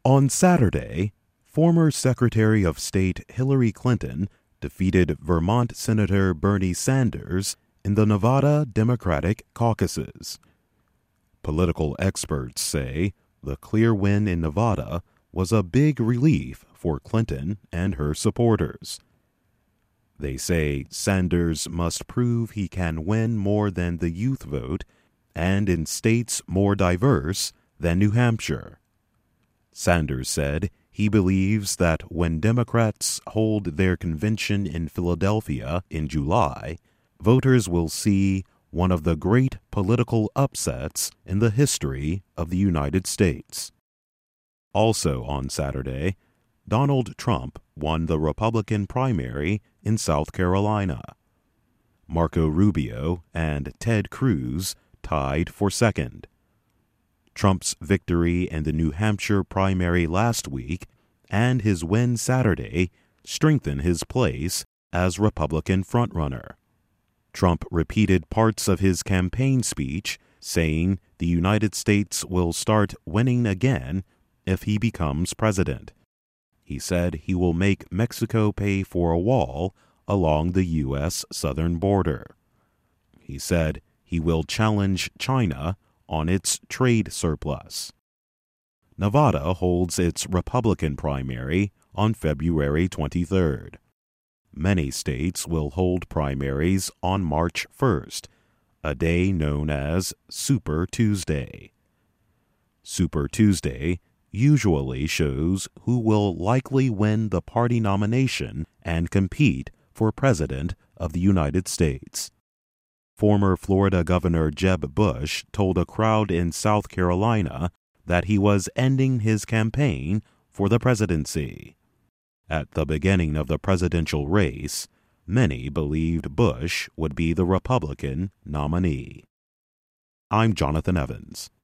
On Saturday, former Secretary of State Hillary Clinton defeated Vermont Senator Bernie Sanders in the Nevada Democratic caucuses. Political experts say the clear win in Nevada was a big relief for Clinton and her supporters. They say Sanders must prove he can win more than the youth vote and in states more diverse than New Hampshire. Sanders said he believes that when Democrats hold their convention in Philadelphia in July, voters will see one of the great political upsets in the history of the United States. Also on Saturday, Donald Trump won the Republican primary in South Carolina. Marco Rubio and Ted Cruz tied for second. Trump's victory in the New Hampshire primary last week and his win Saturday strengthen his place as Republican frontrunner. Trump repeated parts of his campaign speech, saying the United States will start winning again if he becomes president. He said he will make Mexico pay for a wall along the U.S. southern border. He said he will challenge China on its trade surplus. Nevada holds its Republican primary on February 23rd. Many states will hold primaries on March 1st, a day known as Super Tuesday. Super Tuesday usually shows who will likely win the party nomination and compete for President of the United States. Former Florida Governor Jeb Bush told a crowd in South Carolina that he was ending his campaign for the presidency. At the beginning of the presidential race, many believed Bush would be the Republican nominee. I'm Jonathan Evans.